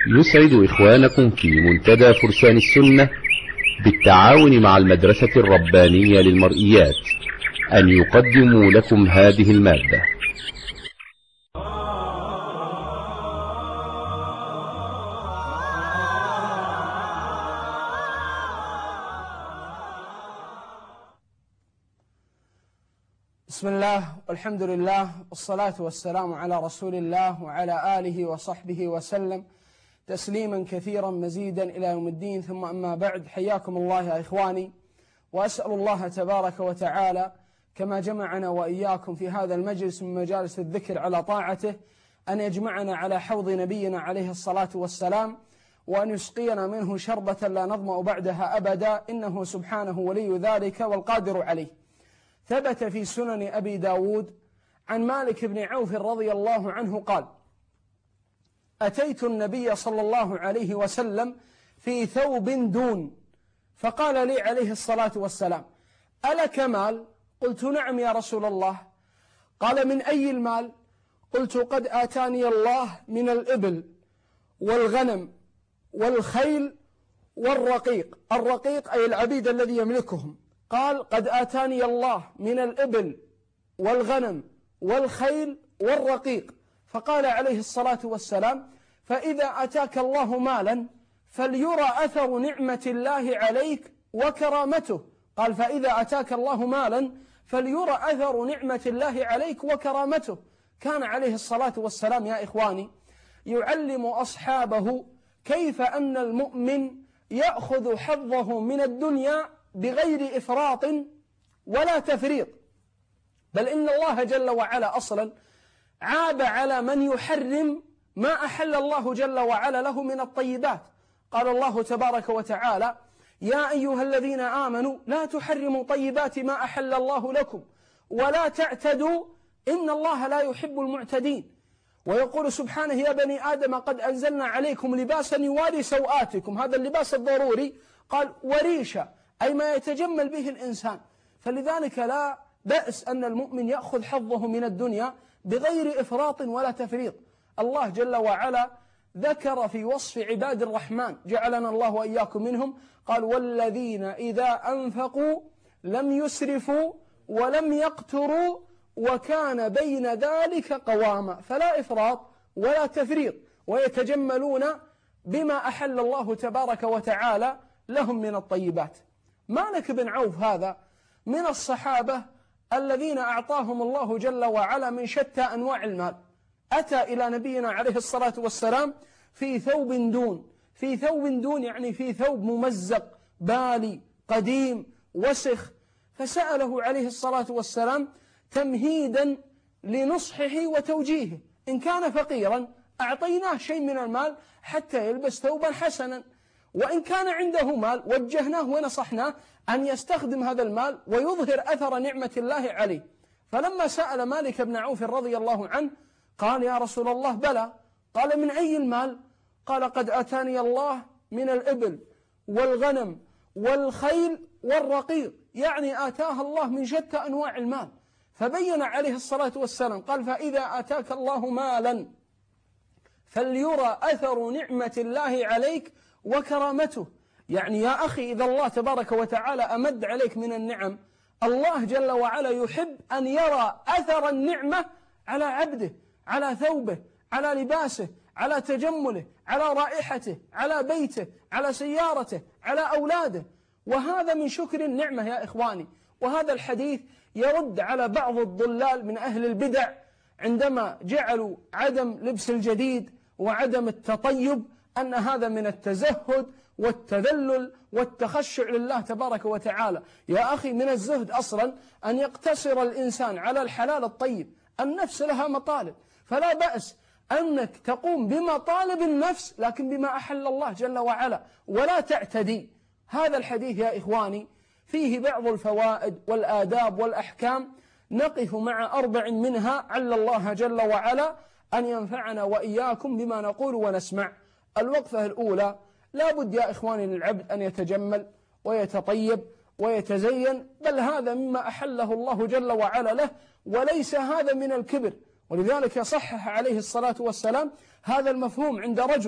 يسعد إخوانكم في منتدى فرسان السنة بالتعاون مع المدرسة الربانية للمرئيات أن يقدموا لكم هذه المادة. بسم الله والحمد لله والصلاة والسلام على رسول الله وعلى آله وصحبه وسلم تسليما كثيرا مزيدا إلى يوم الدين. ثم أما بعد، حياكم الله يا إخواني، وأسأل الله تبارك وتعالى كما جمعنا وإياكم في هذا المجلس من مجالس الذكر على طاعته أن يجمعنا على حوض نبينا عليه الصلاة والسلام، وأن يسقينا منه شربة لا نظمأ بعدها أبدا، إنه سبحانه ولي ذلك والقادر عليه. ثبت في سنن أبي داود عن مالك بن عوف رضي الله عنه قال: أتيت النبي صلى الله عليه وسلم في ثوب دون، فقال لي عليه الصلاة والسلام: ألك مال؟ قلت: نعم يا رسول الله. قال: من أي المال؟ قلت: قد آتاني الله من الإبل والغنم والخيل والرقيق. الرقيق أي العبيد الذي يملكهم. قال: قد آتاني الله من الإبل والغنم والخيل والرقيق. فقال عليه الصلاة والسلام: فإذا أتاك الله مالا فليرى أثر نعمة الله عليك وكرامته. قال: فإذا أتاك الله مالا فليرى أثر نعمة الله عليك وكرامته. كان عليه الصلاة والسلام يا إخواني يعلم أصحابه كيف أن المؤمن يأخذ حظه من الدنيا بغير إفراط ولا تفريط، بل إن الله جل وعلا أصلا عاب على من يحرم ما أحل الله جل وعلا له من الطيبات. قال الله تبارك وتعالى: يا أيها الذين آمنوا لا تحرموا طيبات ما أحل الله لكم ولا تعتدوا إن الله لا يحب المعتدين. ويقول سبحانه: يا بني آدم قد أنزلنا عليكم لباسا يواري سوآتكم. هذا اللباس الضروري قال وريشة، أي ما يتجمل به الإنسان. فلذلك لا بأس أن المؤمن يأخذ حظه من الدنيا بغير إفراط ولا تفريط. الله جل وعلا ذكر في وصف عباد الرحمن، جعلنا الله وإياكم منهم، قال: والذين إذا أنفقوا لم يسرفوا ولم يقتروا وكان بين ذلك قواما. فلا إفراط ولا تفريط، ويتجملون بما أحل الله تبارك وتعالى لهم من الطيبات. مالك بن عوف هذا من الصحابة الذين أعطاهم الله جل وعلا من شتى أنواع المال. أتى إلى نبينا عليه الصلاة والسلام في ثوب دون. في ثوب دون يعني في ثوب ممزق بالي قديم وسخ. فسأله عليه الصلاة والسلام تمهيدا لنصحه وتوجيهه. إن كان فقيرا أعطيناه شيء من المال حتى يلبس ثوبا حسنا، وإن كان عنده مال وجهناه ونصحناه أن يستخدم هذا المال ويظهر أثر نعمة الله عليه. فلما سأل مالك بن عوف رضي الله عنه قال: يا رسول الله بلى. قال: من أي المال؟ قال: قد أتاني الله من الإبل والغنم والخيل والرقيق، يعني آتاه الله من شتى أنواع المال. فبين عليه الصلاة والسلام قال: فإذا آتاك الله مالا فليرى أثر نعمة الله عليك وكرامته. يعني يا أخي، إذا الله تبارك وتعالى أمد عليك من النعم، الله جل وعلا يحب أن يرى أثر النعمة على عبده، على ثوبه، على لباسه، على تجمله، على رائحته، على بيته، على سيارته، على أولاده. وهذا من شكر النعمة يا إخواني. وهذا الحديث يرد على بعض الضلال من أهل البدع عندما جعلوا عدم لبس الجديد وعدم التطيب أن هذا من التزهد والتذلل والتخشع لله تبارك وتعالى. يا أخي، من الزهد أصلا أن يقتصر الإنسان على الحلال الطيب. النفس لها مطالب، فلا بأس أنك تقوم بمطالب النفس لكن بما أحل الله جل وعلا، ولا تعتدي. هذا الحديث يا إخواني فيه بعض الفوائد والآداب والأحكام، نقف مع 4 منها عل الله جل وعلا أن ينفعنا وإياكم بما نقول ونسمع. الوقفة الأولى: لا بد يا إخواني للعبد أن يتجمل ويتطيب ويتزين، بل هذا مما أحله الله جل وعلا له، وليس هذا من الكبر. ولذلك صحح عليه الصلاة والسلام هذا المفهوم عند رجل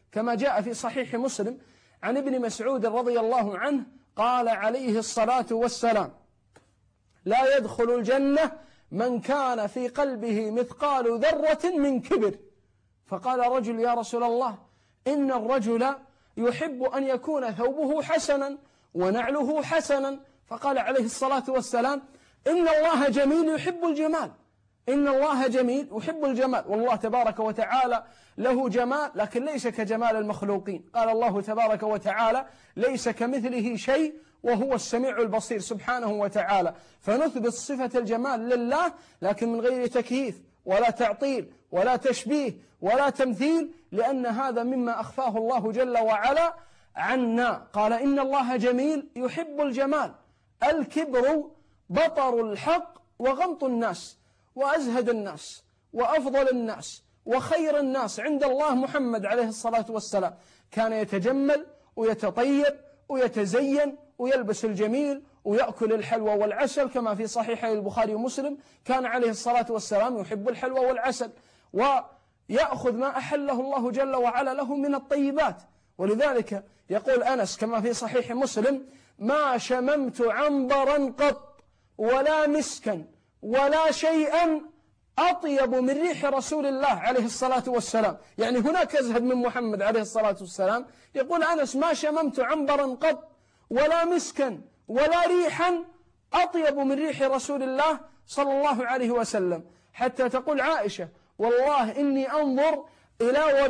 كما جاء في صحيح مسلم عن ابن مسعود رضي الله عنه قال عليه الصلاة والسلام: لا يدخل الجنة من كان في قلبه مثقال ذرة من كبر. فقال رجل: يا رسول الله، إن الرجل يحب أن يكون ثوبه حسنا ونعله حسنا. فقال عليه الصلاة والسلام: إن الله جميل يحب الجمال. إن الله جميل يحب الجمال، والله تبارك وتعالى له جمال لكن ليس كجمال المخلوقين. قال الله تبارك وتعالى: ليس كمثله شيء وهو السميع البصير سبحانه وتعالى. فنثبت صفة الجمال لله لكن من غير تكييف ولا تعطيل ولا تشبيه ولا تمثيل، لأن هذا مما أخفاه الله جل وعلا عنا. قال: إن الله جميل يحب الجمال. الكبر بطر الحق وغمط الناس، وأزهد الناس وأفضل الناس وخير الناس عند الله محمد عليه الصلاة والسلام كان يتجمل ويتطيب ويتزين ويلبس الجميل ويأكل الحلوى والعسل، كما في صحيحي البخاري ومسلم كان عليه الصلاة والسلام يحب الحلوى والعسل، ويأخذ ما أحله الله جل وعلا له من الطيبات. ولذلك يقول أنس كما في صحيح مسلم: ما شممت عنبرا قط ولا مسكا ولا شيئا أطيب من ريح رسول الله عليه الصلاة والسلام. يعني هناك أزهد من محمد عليه الصلاة والسلام. يقول أنس: ما شممت عنبرا قط ولا مسكا ولا ريحا أطيب من ريح رسول الله صلى الله عليه وسلم. حتى تقول عائشة: والله إني أنظر إلى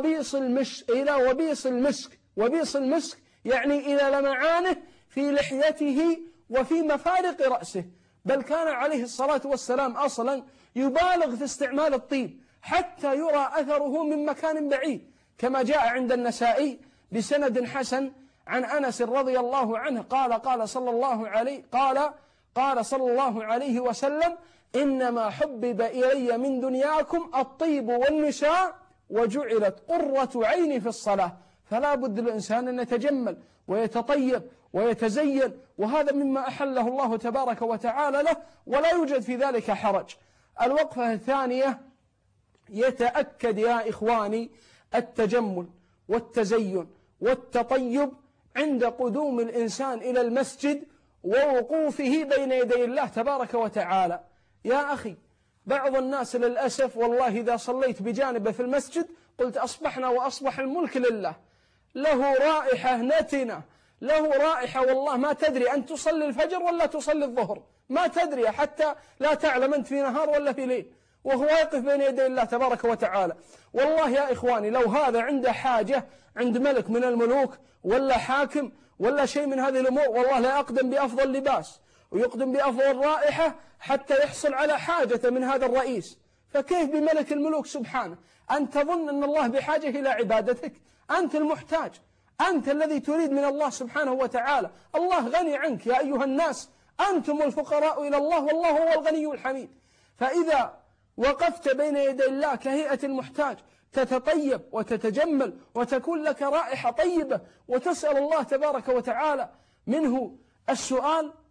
وبيص المسك. وبيص المسك يعني إلى لمعانه في لحيته وفي مفارق رأسه. بل كان عليه الصلاة والسلام أصلا يبالغ في استعمال الطيب حتى يرى أثره من مكان بعيد، كما جاء عند النسائي بسند حسن عن أنس رضي الله عنه قال صلى الله عليه وسلم: إنما حبب إلي من دنياكم الطيب والنساء وجعلت قرة عيني في الصلاة. فلا بد للإنسان أن يتجمل ويتطيب ويتزين، وهذا مما أحله الله تبارك وتعالى له ولا يوجد في ذلك حرج. الوقفة الثانية: يتأكد يا إخواني التجمل والتزين والتطيب عند قدوم الإنسان إلى المسجد ووقوفه بين يدي الله تبارك وتعالى. يا أخي، بعض الناس للأسف والله إذا صليت بجانبه في المسجد قلت أصبحنا وأصبح الملك لله، له رائحة نتنة، له رائحة والله ما تدري أن تصلي الفجر ولا تصلي الظهر، ما تدري حتى لا تعلم أنت في نهار ولا في ليل، وهو يقف بين يدي الله تبارك وتعالى. والله يا إخواني لو هذا عنده حاجة عند ملك من الملوك ولا حاكم ولا شيء من هذه الأمور، والله لا يقدم بأفضل لباس ويقدم بأفضل رائحة حتى يحصل على حاجة من هذا الرئيس. فكيف بملك الملوك سبحانه؟ أنت تظن أن الله بحاجة إلى عبادتك؟ أنت المحتاج، أنت الذي تريد من الله سبحانه وتعالى. الله غني عنك يا أيها الناس، أنتم الفقراء إلى الله والله هو الغني الحميد. فإذا وقفت بين يدي الله كهيئة المحتاج تتطيب وتتجمل وتكون لك رائحة طيبة وتسأل الله تبارك وتعالى منه السؤال،